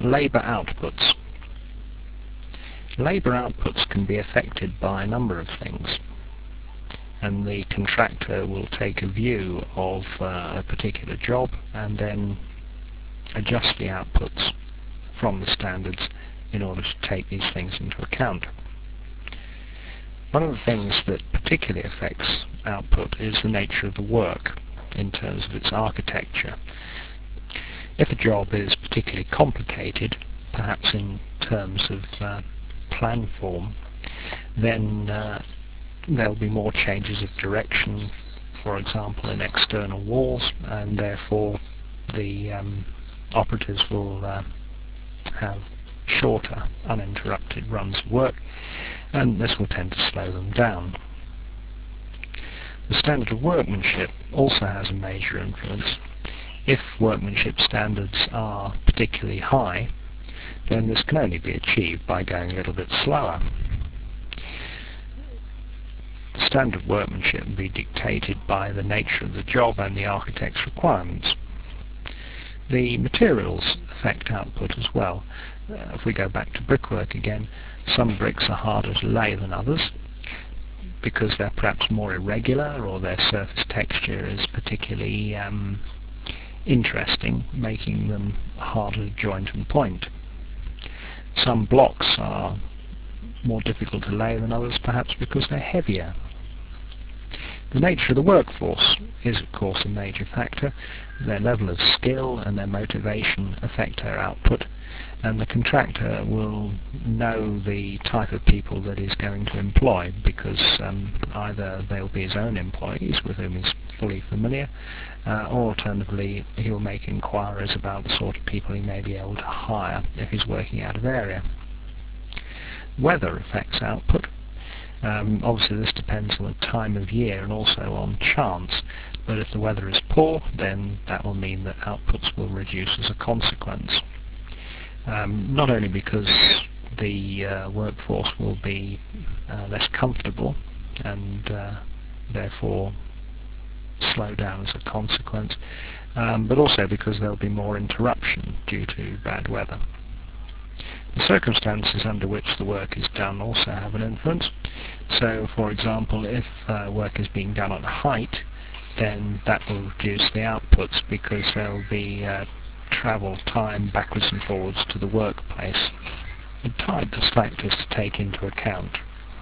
Labour outputs. Labour outputs can be affected by a number of things, and the contractor will take a view of a particular job and then adjust the outputs from the standards in order to take these things into account. One of the things that particularly affects output is the nature of the work in terms of its architecture. If a job is particularly complicated, perhaps in terms of plan form, then there'll be more changes of direction, for example in external walls, and therefore the operatives will have shorter, uninterrupted runs of work, and this will tend to slow them down. The standard of workmanship also has a major influence. If workmanship standards are particularly high, then this can only be achieved by going a little bit slower. The standard of workmanship will be dictated by the nature of the job and the architect's requirements. The materials affect output as well. If we go back to brickwork again, some bricks are harder to lay than others because they're perhaps more irregular, or their surface texture is particularly interesting, making them harder to joint and point. Some blocks are more difficult to lay than others, perhaps because they're heavier. The nature of the workforce is of course a major factor. Their level of skill and their motivation affect their output, and the contractor will know the type of people that he's going to employ, because either they'll be his own employees with whom he's fully familiar, or alternatively he'll make inquiries about the sort of people he may be able to hire if he's working out of area. Weather affects output. Obviously this depends on the time of year and also on chance, but if the weather is poor, then that will mean that outputs will reduce as a consequence. Not only because the workforce will be less comfortable and therefore slow down as a consequence, but also because there will be more interruption due to bad weather. The circumstances under which the work is done also have an influence. So, for example, if work is being done at height, then that will reduce the outputs because there will be travel time backwards and forwards to the workplace. The timeless factors to take into account.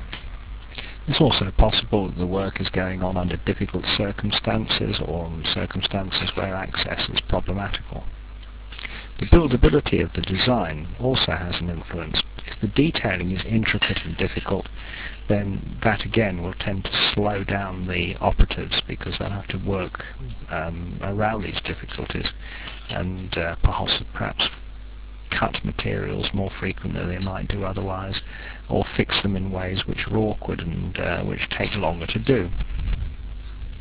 It's also possible that the work is going on under difficult circumstances, or circumstances where access is problematical. The buildability of the design also has an influence. If the detailing is intricate and difficult, then that again will tend to slow down the operatives because they'll have to work around these difficulties and perhaps cut materials more frequently than they might do otherwise, or fix them in ways which are awkward and which take longer to do.